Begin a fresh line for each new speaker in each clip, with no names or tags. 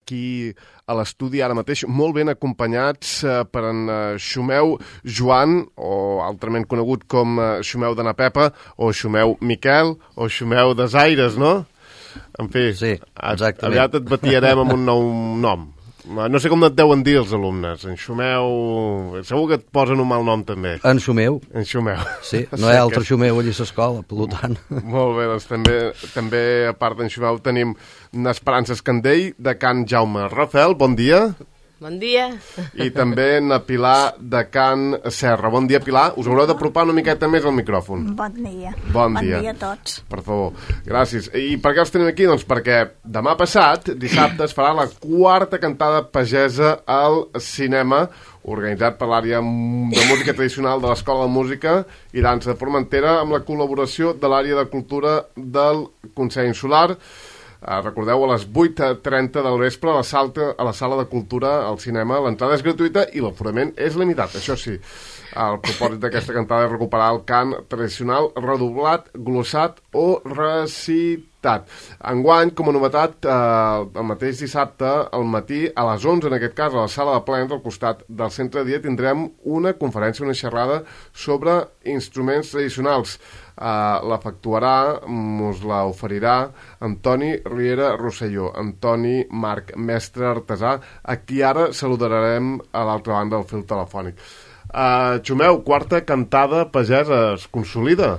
aquí a l'estudi ara mateix, molt ben acompanyats per en Xumeu Joan, o altrament conegut com Xumeu de na Pepa, o Xumeu Miquel, o Xumeu de Zaires, no? En fi,
sí, exactament.
Aviat et batiarem amb un nou nom. No sé com et deuen dir els alumnes. En Xumeu... Segur que et posen un mal nom, també.
En Xumeu.
En Xumeu.
Sí, no hi ha altre Xumeu allà a l'escola, per tant.
Molt bé, doncs també a part d'en Xumeu tenim n'Esperança Escandell, de Can Jaume Rafel. Bon dia.
Bon dia.
I també na Pilar de Can Serra. Bon dia, Pilar. Us haureu d'apropar una miqueta més al micròfon.
Bon dia.
Bon dia
a tots.
Per favor, gràcies. I per què els tenim aquí? Doncs perquè demà passat, dissabte, es farà la 4ª cantada pagesa al cinema, organitzat per l'àrea de música tradicional de l'Escola de Música i Dansa de Formentera, amb la col·laboració de l'àrea de cultura del Consell Insular. Recordeu, a les 8:30 del vespre a la sala de cultura al cinema. L'entrada és gratuïta i l'aforament és limitat. Això sí, el propòsit d'aquesta cantada és recuperar el cant tradicional redoblat, glossat o recitat. Enguany, com a novetat, el mateix dissabte al matí, a les 11, en aquest cas, a la sala de plens, al costat del centre de dia, tindrem una conferència, una xerrada sobre instruments tradicionals. L'efectuarà, us la oferirà Antoni Riera Rosselló, Antoni Marc, mestre artesà, a qui ara saludarem a l'altra banda del fil telefònic. Xumeu, 4ª cantada pagesa, es consolida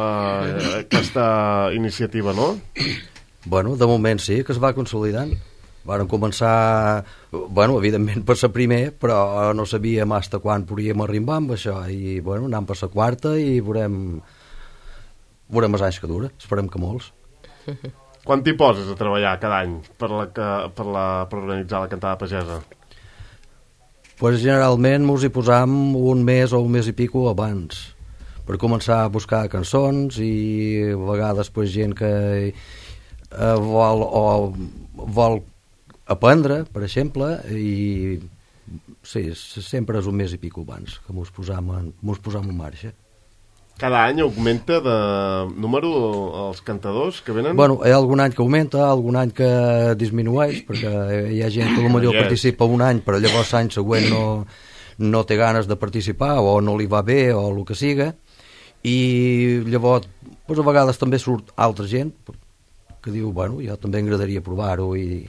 aquesta iniciativa, no?
Bueno, de moment sí, que es va consolidant. Varen començar, bueno, evidentment per ser primer, però no sabíem fins quan podríem arribar amb això, i bueno, anem per la 4ª i veurem els anys que dura, esperem que molts.
Quan t'hi poses a treballar cada any per organitzar la cantada pagesa?
Pues generalment mos hi posam un mes o un mes i pico abans, per començar a buscar cançons, i a vegades pues, gent que vol aprendre, per exemple, i sí, sempre és un mes i pico abans que mos posam en marxa.
Cada any augmenta de número els cantadors que venen?
Bueno, hi ha algun any que augmenta, algun any que disminueix, perquè hi ha gent que potser participa un any, però llavors l'any següent no té ganes de participar, o no li va bé, o el que siga, i llavors pues, a vegades també surt altra gent que diu, bueno, jo també m'agradaria provar-ho, i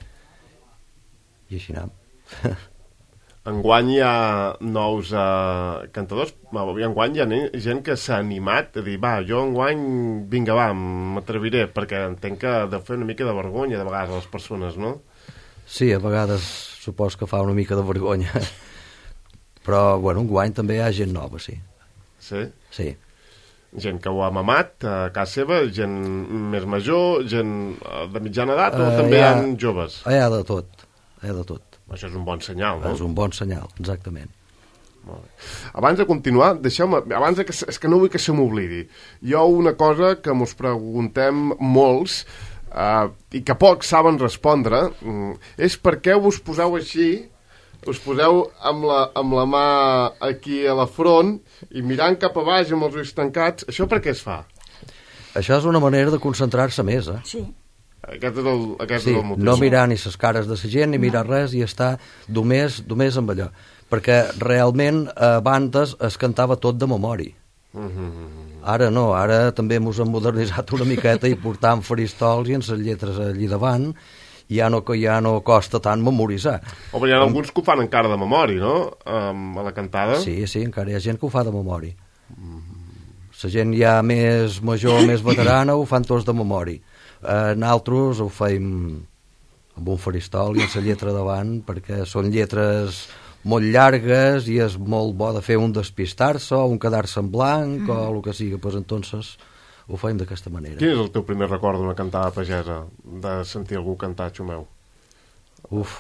així anem.
Enguany hi ha nous cantadors, enguany hi ha gent que s'ha animat a dir, va, jo enguany, vinga, va, m'atreviré, perquè entenc que ha de fer una mica de vergonya de vegades a les persones, no?
Sí, a vegades supos que fa una mica de vergonya, però, bueno, enguany també hi ha gent nova, sí. Sí? Sí.
Gent que ho ha mamat a casa seva, gent més major, gent de mitjana edat, o també hi ha joves?
Hi ha de tot, hi ha de tot.
Això és un bon senyal, no?
És un bon senyal, exactament.
Molt bé. Abans de continuar, és que no vull que se m'oblidi. Hi ha una cosa que mos preguntem molts i que pocs saben respondre, és per què us poseu així, us poseu amb la mà aquí a la front i mirant cap a baix amb els ulls tancats. Això per què es fa?
Això és una manera de concentrar-se més,
Sí.
Aquest és el motiu.
No mirar ni les cares de la gent, ni mirar res, i estar només amb allò. Perquè realment abans es cantava tot de memòria. Ara no, ara també ens hem modernitzat una miqueta i portam faristols i en les lletres allí davant, i ja no costa tant memoritzar.
Home, hi ha alguns que ho fan encara de memòria, no? A la cantada.
Sí, encara hi ha gent que ho fa de memòria. La gent ja més major, més veterana, ho fan tots de memòria. Nosaltres ho feim amb un faristol i amb la lletra davant, perquè són lletres molt llargues i és molt bo de fer un despistar-se o un quedar-se en blanc o el que sigui, doncs entonces ho feim d'aquesta manera.
Quin és el teu primer record d'una cantada pagesa, de sentir algú cantar, Xumeu?
Uf.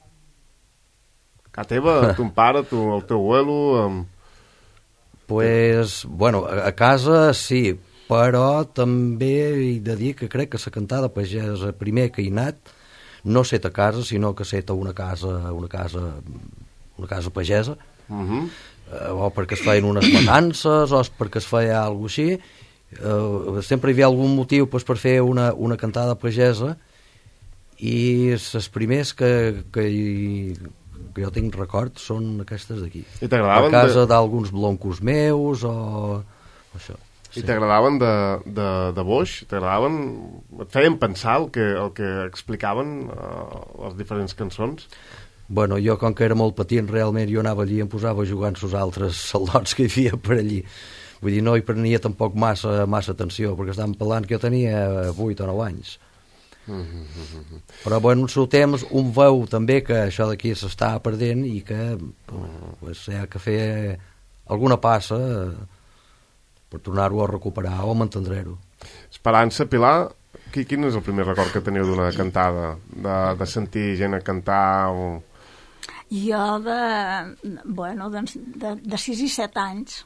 A teva, ton pare, el teu abuelo...
Pues, bueno, a casa sí, però també he de dir que crec que la cantada pagesa primer que he anat no set a casa, sinó que set a una casa pagesa, o perquè es feien unes matances o perquè es feia alguna cosa així. Sempre hi havia algun motiu per fer una cantada pagesa, i les primers que jo tinc record són aquestes d'aquí.
I t'agradaven?
A casa d'alguns bloncos meus o això.
I t'agradaven de Boix? T'agradaven? Et feien pensar el que explicaven les diferents cançons?
Bueno, jo com que era molt petit realment jo anava allí i em posava a jugar amb els altres soldats que hi havia per allí. Vull dir, no hi prenia tampoc massa atenció, perquè estàvem parlant que jo tenia 8 o 9 anys. Però bueno, en el seu temps un veu també que això d'aquí s'està perdent i que pues, hi ha que fer alguna passa per tornar-ho a recuperar o mantindre-ho.
Esperança, Pilar, quin és el primer record que teniu d'una cantada? De sentir gent a cantar o...
Jo de 6 i 7 anys,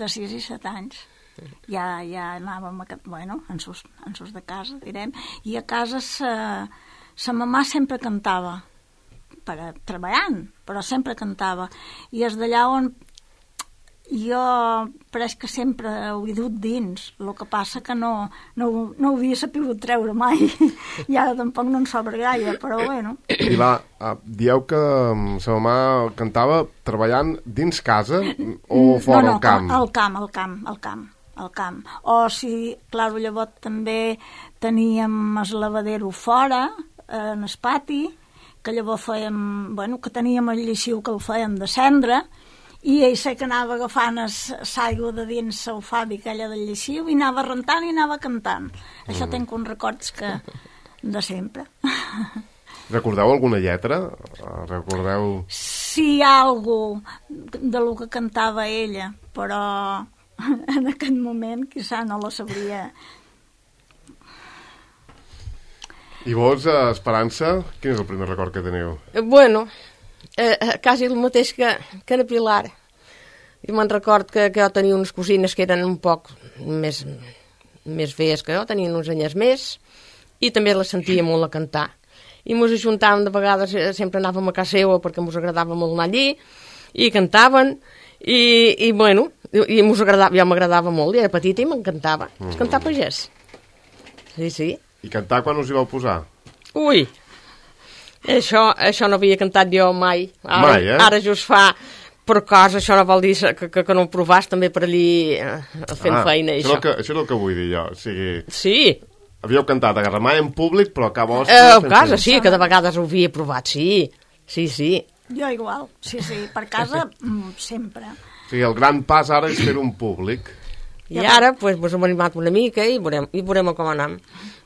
ja anàvem en sus de casa, direm, i a casa sa mamà sempre cantava, treballant, però sempre cantava, i és d'allà on jo pareix que sempre ho he dut dins, el que passa que no ho havia sabut treure mai i ara tampoc no en sobra gaire, però bueno.
Pilar, dieu que sa mamà cantava treballant dins casa o fora al camp?
Al camp. O si, clar, llavors també teníem el lavadero fora, en el pati, que llavors fèiem, que teníem el lleixiu que el fèiem de cendra, i ell sé que anava agafant l'aigua de dins la fàbrica allà del lleixiu i anava rentant i anava cantant. Això tinc uns records de sempre.
Recordeu alguna lletra? Recordeu...
Sí, hi ha algú de lo que cantava ella, però en aquest moment quizà no la sabria.
I vos, Esperança, quin és el primer record que teniu?
Bueno, quasi el mateix que la Pilar. Jo me'n record que jo tenia unes cosines que eren un poc més veies que jo, tenien uns anyers més, i també les sentia molt a cantar. I mos ajuntàvem de vegades, sempre anàvem a casa seva perquè mos agradava molt anar allí, i cantaven, i bueno, i mos agradava, jo m'agradava molt, i era petita i m'encantava. És cantar pagès. Sí.
I cantar quan us hi vau posar?
Ui! Això no havia cantat jo mai.
Mai, eh?
Ara just fa per cosa, això no vol dir que no ho provàs també per allí fent feina.
Això és el que vull dir jo. O sigui,
sí.
Havíeu cantat a Garramai en públic, però a casa vostra...
A casa, sí, que de vegades ho havia provat, sí.
Jo igual, sí, per casa sempre.
O sigui, el gran pas ara és fer un públic.
I ara, doncs, mos hem animat una mica i veurem com anem.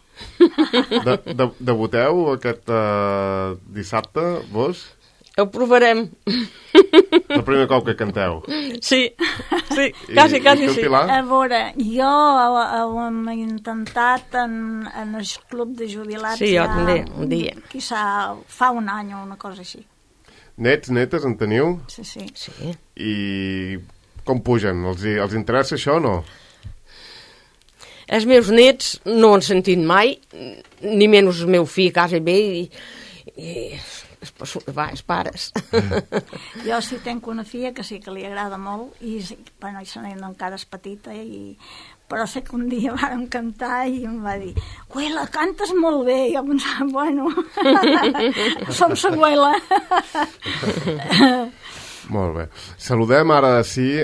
Debuteu aquest dissabte, vos?
Ho provarem.
El
primer cop que canteu?
Sí, quasi sí.
A veure, jo ho hem intentat en el club de jubilats.
Sí, jo també, un dia.
Quizà fa un any o una cosa així.
Netes, en teniu?
Sí.
I com pugen? Els interessa això o no?
Els meus nets no han sentit mai, ni menys el meu fill, casa i bé, i els pares.
Jo sí tenc una filla que sí que li agrada molt, i se n'hi encara és petita, però sé que un dia vàrem cantar i em va dir, Güela, cantes molt bé. I jo pensava, bueno, som sa Güela.
Molt bé. Saludem ara sí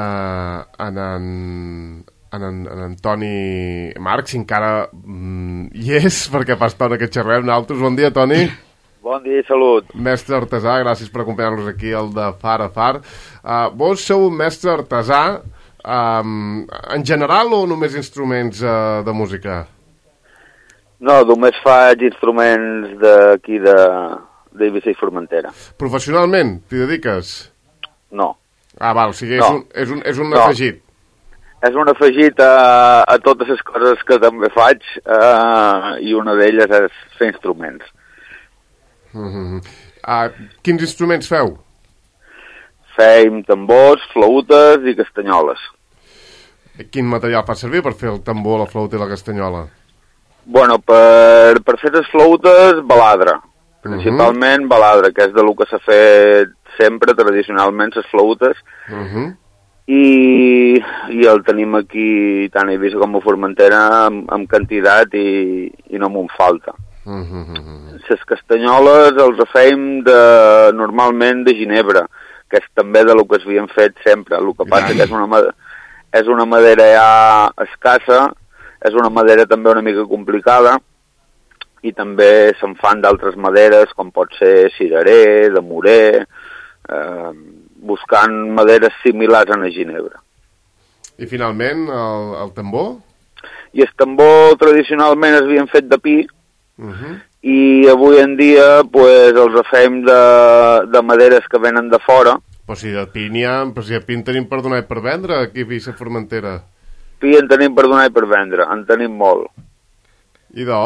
en Toni Marc, si encara hi és, perquè fa estona que xerrem nosaltres. Bon dia, Toni.
Bon dia i salut.
Mestre artesà, gràcies per acompanyar-nos aquí al de Far a Far. Vos sou un mestre artesà en general o només instruments de música?
No, només faig instruments d'aquí d'Eivissa i Formentera.
Professionalment, t'hi dediques?
No.
Val, o sigui, és un afegit.
És un afegit a totes les coses que també faig, i una d'elles és fer instruments.
Quins instruments feu?
Fem tambors, flautes i castanyoles.
Quin material fa servir per fer el tambor, la flauta i la castanyola?
Bueno, per fer les flautes, baladre. Principalment baladre, que és de lo que s'ha fet sempre, tradicionalment, les flautes. I el tenim aquí tant a Eivissa com a Formentera amb quantitat i no m'en falta. Les castanyoles els fèiem normalment de ginebre, que és també de lo que s'havien fet sempre. El que passa que és una madera ja escassa, és una madera també una mica complicada, i també se'n fan d'altres maderes, com pot ser cirerer, de morer, buscant maderes similars a la ginebre.
I finalment, el tambor?
I el tambor tradicionalment es havien fet de pi, i avui en dia pues, els fem de maderes que venen de fora.
Però si de pi n'hi ha, però si de pi en tenim per donar i per vendre, aquí a la Formentera.
Pi en tenim per donar i per vendre, en tenim molt.
I do?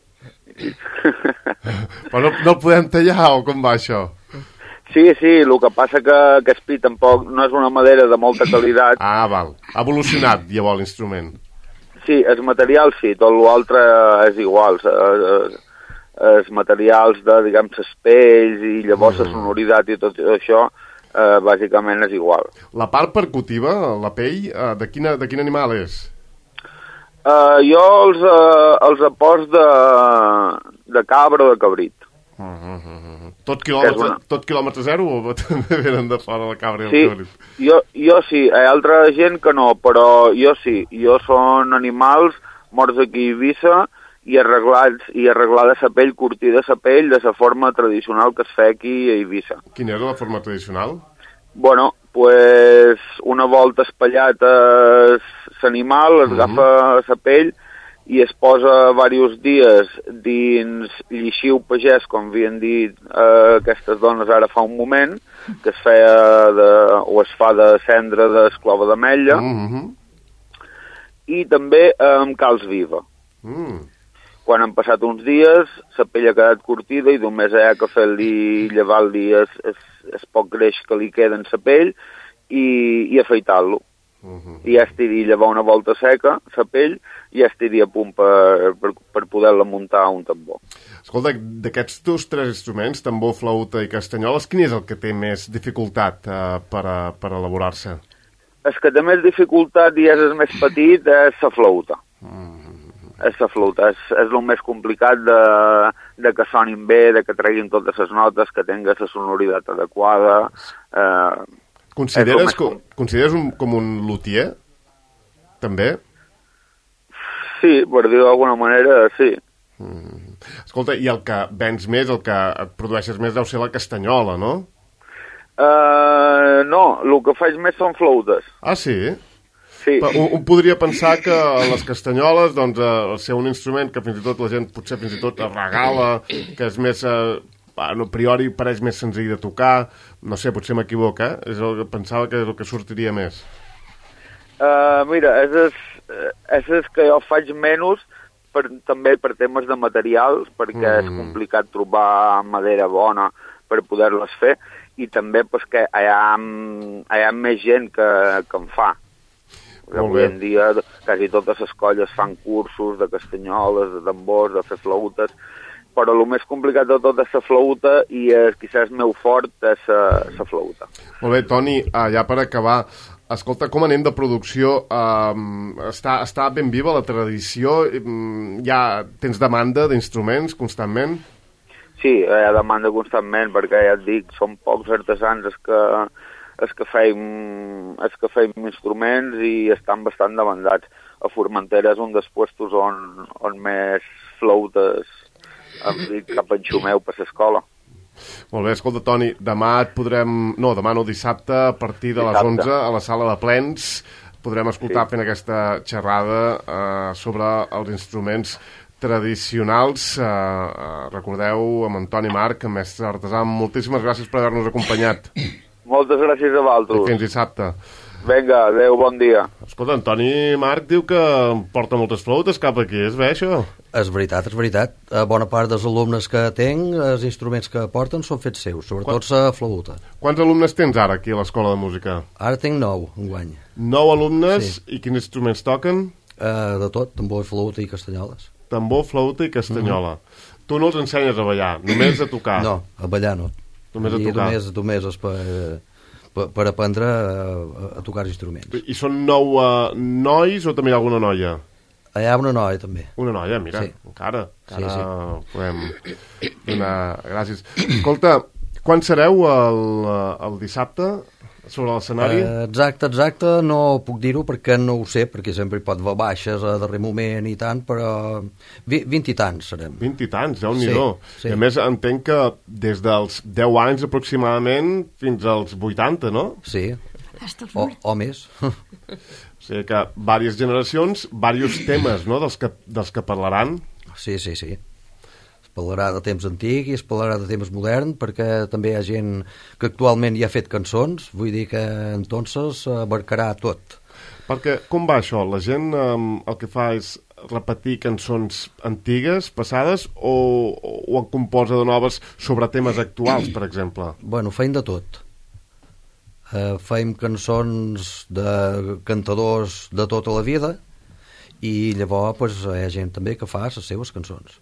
Però no el podem tallar, o com va això?
Sí, el que passa que el pi tampoc no és una madera de molta qualitat.
Ah, val. Ha evolucionat, llavors, l'instrument.
Sí, els materials sí, tot l'altre és igual. Els materials de, diguem, les pells i llavors la sonoritat i tot això, bàsicament és igual.
La part percutiva, la pell, de quin animal és?
Jo els apos de cabra o de cabrit.
Tot quilòmetre zero o també venen de fora la cabra i el cabrit?
Sí, jo sí, hi ha altra gent que no, però jo sí. Jo són animals morts aquí a Eivissa i arreglada la pell, curtida la pell de la forma tradicional que es fa aquí a Eivissa.
Quina era la forma tradicional?
Bueno, pues una volta espellat l'animal, es agafa la pell i es posa diversos dies dins lleixiu pagès, com havien dit aquestes dones ara fa un moment, que es feia o es fa de cendra d'esclova d'ametlla, i també amb calç viva. Quan han passat uns dies, la pell ha quedat curtida i només hi ha que fer-li, llevar-li el poc greix que li queda en la pell i afaitar-lo. I ja estaria llevar una volta seca, la pell, i ja estaria a punt per poder-la muntar a un tambor.
Escolta, d'aquests tres instruments, tambor, flauta i castanyoles, quin és el que té més dificultat per elaborar-se?
El que té més dificultat i és el més petit és la flauta. És la flauta, és el més complicat de que sonin bé, de que treguin totes les notes, que tinguin la sonoritat adequada.
Consideres com un luthier, també?
Sí, per dir d'alguna manera, sí.
Escolta, i el que vens més, el que et produeixes més deu ser la castanyola, no?
No, el que faig més són flautes.
Ah, sí?
Sí.
Un podria pensar que les castanyoles, doncs, al ser un instrument que fins i tot la gent potser fins i tot es regala, que és més, a priori pareix més senzill de tocar, no sé, potser m'equivoco, pensava que és el que sortiria més.
Mira, és el que jo faig menys, també per temes de materials, perquè és complicat trobar madera bona per poder-les fer, i també perquè hi ha més gent que en fa. Avui en dia quasi totes les colles fan cursos de castanyoles, de tambors, de fer flautes, però el més complicat de tot és la flauta i quizás el meu fort és la flauta.
Molt bé, Toni, ja per acabar, escolta, com anem de producció? Està ben viva la tradició? Ja tens demanda d'instruments constantment?
Sí, hi ha demanda constantment, perquè ja et dic, són pocs artesans els que feim instruments i estan bastant demandats. A Formentera és un dels puestos on més flautes cap en Xumeu per l'escola.
Molt bé, escolta, Toni, demà dissabte, a partir de les 11, a la sala de plens, podrem escoltar fent aquesta xerrada sobre els instruments tradicionals. Recordeu, amb Antoni Marc, mestre artesà, moltíssimes gràcies per haver-nos acompanyat.
Moltes gràcies a vosaltres.
I fins dissabte.
Vinga, adeu, bon dia.
Escolta, Antoni Marc diu que porta moltes flautes cap aquí, és bé això?
És veritat. Bona part dels alumnes que tinc, els instruments que porten són fets seus, sobretot la flauta.
Quants alumnes tens ara aquí a l'Escola de Música?
Ara tinc 9, enguany.
9 alumnes,
sí.
I quins instruments toquen?
De tot, tambor, flauta i castanyoles.
Tambor, flauta i castanyola. Tu no els ensenyes a ballar, només a tocar?
No, a ballar no.
Només a tocar?
Només és per aprendre a tocar els instruments.
I són 9 nois o també hi ha alguna noia?
Hi ha una noia, també.
Una noia, mira,
Sí.
encara
Sí.
podem donar gràcies. Escolta, quan sereu el dissabte sobre l'escenari?
Exacte, no puc dir-ho perquè no ho sé, perquè sempre hi pot haver baixes a darrer moment i tant, però 20 i tants serem.
20 i tants, Déu-n'hi-do.
Sí.
I a més entenc que des dels 10 anys aproximadament fins als 80, no?
Sí,
Hasta els
o més.
O sigui que diverses generacions, diversos temes, no?, dels que parlaran.
Sí. Es parlarà de temps antic i es parlarà de temps modern, perquè també hi ha gent que actualment ja ha fet cançons, vull dir que entonces abarcarà tot.
Perquè com va això? La gent el que fa és repetir cançons antigues, passades, o en composa de noves sobre temes actuals, per exemple?
Bueno, feim de tot. Feim cançons de cantadors de tota la vida i llavors pues, hi ha gent també que fa les seves cançons.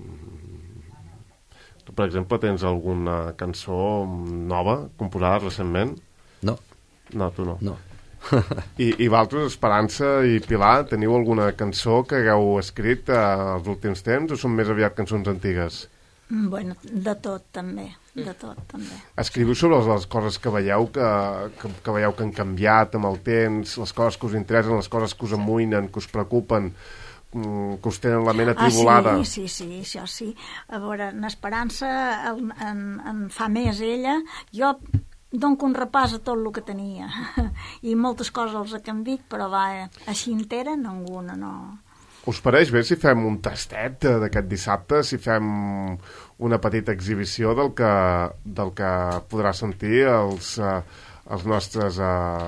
Tu, per exemple, tens alguna cançó nova, composada recentment?
No.
No, tu no.
No.
I vosaltres, Esperança i Pilar, teniu alguna cançó que hagueu escrit els últims temps o són més aviat cançons antigues?
Bueno, de tot també, de tot també.
Escriviu sobre les coses que veieu que veieu que han canviat amb el temps, les coses que us interessen, les coses que us amoïnen, que us preocupen, que us tenen la ment atribulada.
Sí, això sí. A veure, en Esperança en fa més ella. Jo dono un repàs a tot el que tenia i moltes coses els he canviat, però així entera ninguna, no.
Us pareix bé si fem un tastet d'aquest dissabte, si fem una petita exhibició del que podrà sentir els nostres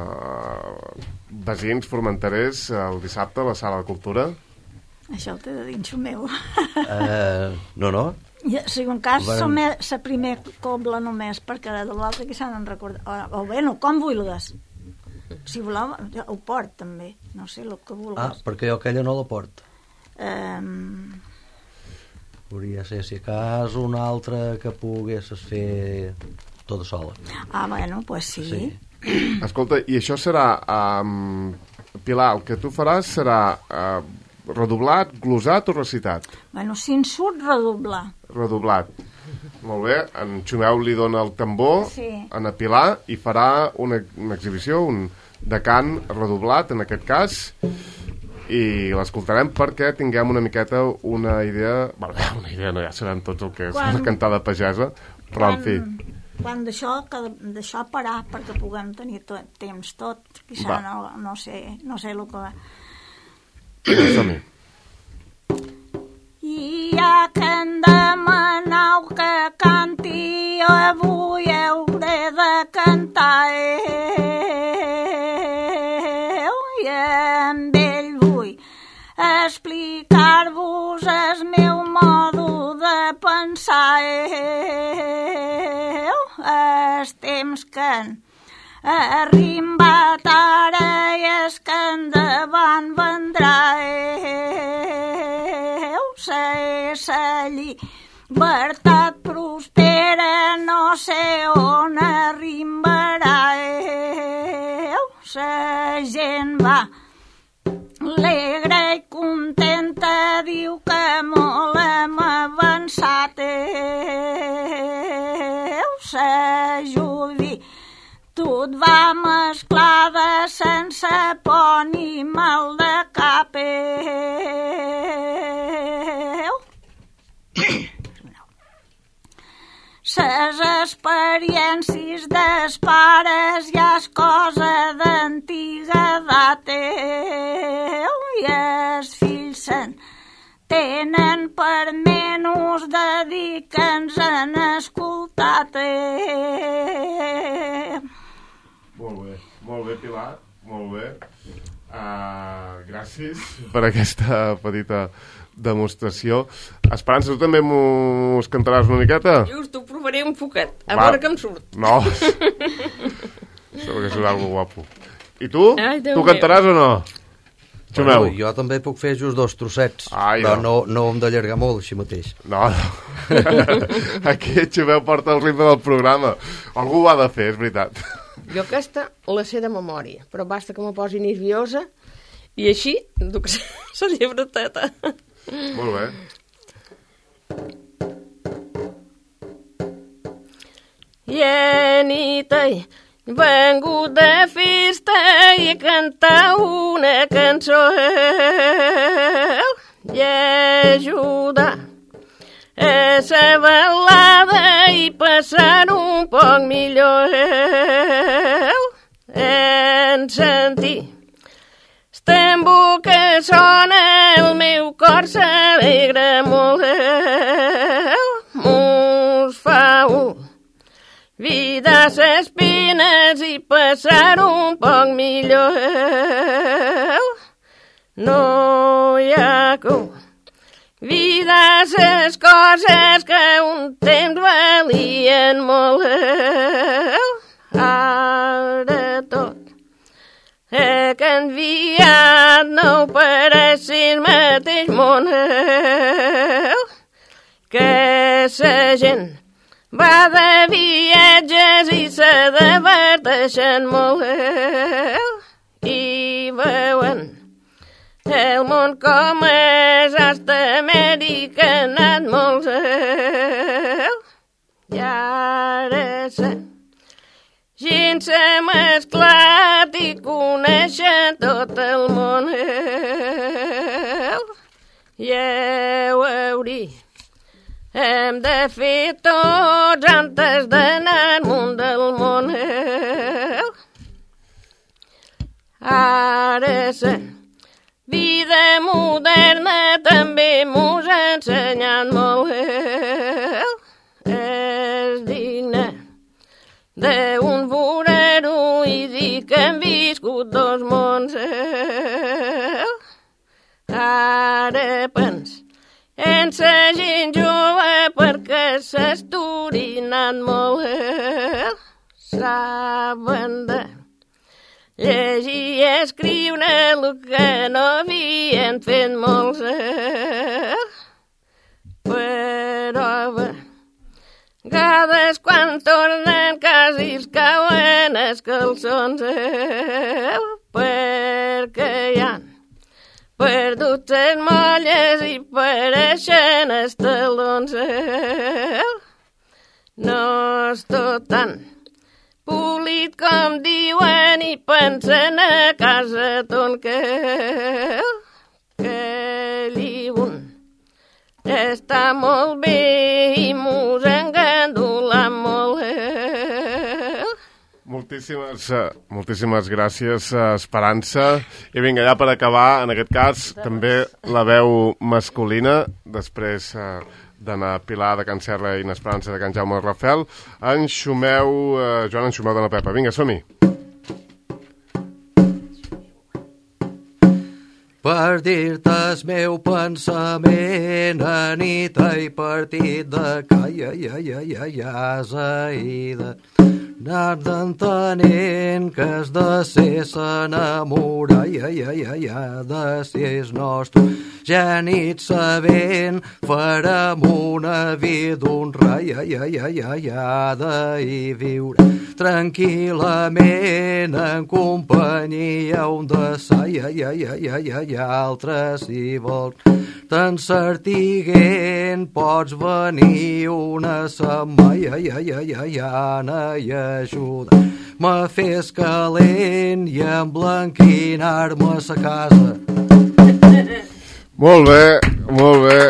veïns formenterers el dissabte a la Sala de Cultura?
Això ho té de dins el meu.
No.
Si un cas, som la primer cobla només, perquè de l'altre que s'han de recordar. O bé, no, com vulgues. Si voleu, ho port també. No sé, el que vulgues.
Perquè jo aquella no la porto. Podria ser, si cas, una altra que poguessis fer tota sola.
Bueno, pues sí.
Escolta, i això serà... Pilar, el que tu faràs serà redoblat, glosat o recitat?
Bueno, si en surt, redoblar.
Redoblat. Molt bé, en Xumeu li dona el tambor a na Pilar i farà una exhibició, un de cant redoblat, en aquest cas, i l'escoltarem perquè tinguem una miqueta una idea... Una idea, no, ja sabem tots el que és una cantada pagesa, però en fi...
Quan d'això parar perquè puguem tenir temps tot, quizà no sé el que va.
Som-hi.
I ja que em demanau que canti, jo avui hauré de cantar. I amb ell vull explicar-vos el meu modo de pensar. Els temps que han arribat ara i els que endavant vendrà. La llibertat prospera, no sé on arribarà. La gent va alegre i contenta, diu que molt hem avançat. La joventut va mesclada sense por ni mal de cap. Les experiències dels pares ja és cosa d'antiga data i els fills se'n tenen per menys de dir que ens han escoltat.
Molt bé, Pilar, molt bé. Gràcies per aquesta petita demostració. Esperança, tu també mos cantaràs una miqueta?
Just ho provaré un poquet, a veure que em surt.
No. Segur que serà algo guapo. I tu?
Ai, Déu
tu cantaràs
meu.
o no? Xumeu.
Jo també puc fer just 2 trossets,
però
no hem d'allargar molt així mateix.
No. Aquí Xumeu porta el ritme del programa. Algú ho ha de fer, és veritat.
Jo aquesta la sé de memòria, però basta que me posi nerviosa I així duc la llibreteta.
Molt bé.
I a nit he vengut de festa i a cantar una cançó i ajudar a la balada i passar un poc millor en sentir el tambor que sona el meu cor s'alegra molt mos fa vida ses penes i passar un poc millor no hi ha vida ses coses que un temps valien molt ara tot ha canviat, no pareix el mateix món que la gent va de viatges i se diverteixen molt i veuen el món com és, hasta Amèrica ha anat molt i ara gent s'ha mesclat i coneixen tot el món i ho hauria hem de fer tots antes d'anar al món del món ara la vida moderna també mos ha ensenyat molt és digne d'un vorero i dir que hem viscut dos mons ara pens en sa gent jove perquè s'esturi anat molt saben de llegir i escriure el que no havien fet molts però vegades quan tornen quasi els cauen els calçons perquè hi han perdut les molles i pareixen els talons no és tot tan polit com diuen i pensen a casa ton que llibun està molt bé i mos engandula molt.
Moltíssimes gràcies, Esperança. I vinga, ja per acabar, en aquest cas, també la veu masculina, després d'Anna Pilar de Can Serra i n'Esperança de Can Jaume Rafel. Joan, enxumeu de la Pepa. Vinga, som-hi.
Per dir-te el meu pensament, anita i partit de casa i de anar entenent que has de ser s'enamorar de ser el nostre genit sabent farem una vida un rai i viure tranquil·lament en companyia un de sa altres si vols t'encertiguent pots venir una setmana i ajuda-me a fer calent i emblanquinar-me a sa casa.
Molt bé.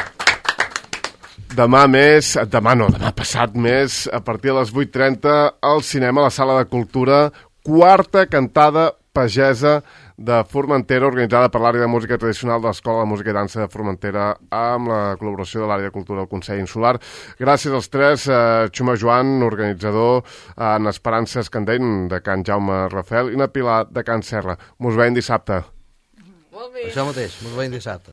Demà passat més, a partir de les 8:30, al cinema, a la Sala de Cultura, quarta cantada pagesa de Formentera, organitzada per l'àrea de música tradicional de l'Escola de Música i Dansa de Formentera, amb la col·laboració de l'àrea de cultura del Consell Insular. Gràcies als tres, Xuma Joan, organitzador, en Esperança Escandell, de Can Jaume Rafel, i na Pilar, de Can Serra. Mos veiem dissabte.
Molt bé.
Això mateix, mos veiem dissabte.